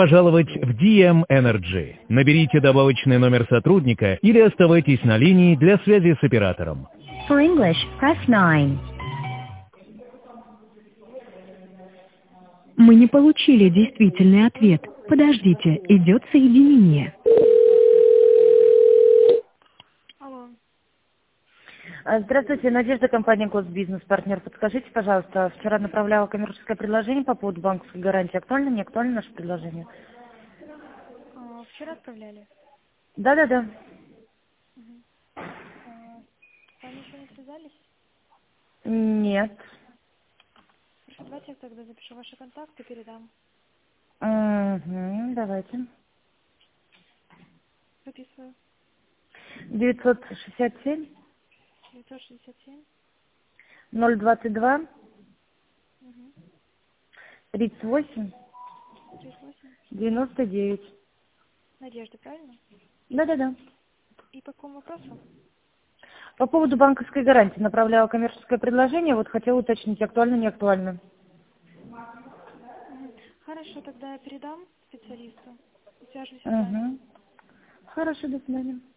Пожаловать в DM Energy. Наберите добавочный номер сотрудника или оставайтесь на линии для связи с оператором. For English, press 9. Мы не получили действительный ответ. Подождите, идет соединение. Алло. Здравствуйте, Надежда, компания Госбизнес, партнер. Подскажите, пожалуйста, вчера направляла коммерческое предложение по поводу банковской гарантии. Актуально, не актуально наше предложение? Вчера отправляли? Да. С вами еще не связались? Нет. Хорошо, давайте я тогда запишу ваши контакты, передам. Угу, давайте. Записываю. 967 967. 022 Угу. 38 38. 99. Надежда, правильно? Да. И по какому вопросу? По поводу банковской гарантии направляла коммерческое предложение. Вот хотела уточнить, актуально, не актуально. Угу. Хорошо, тогда я передам специалисту. Свяжусь с вами. Угу. Хорошо, до свидания.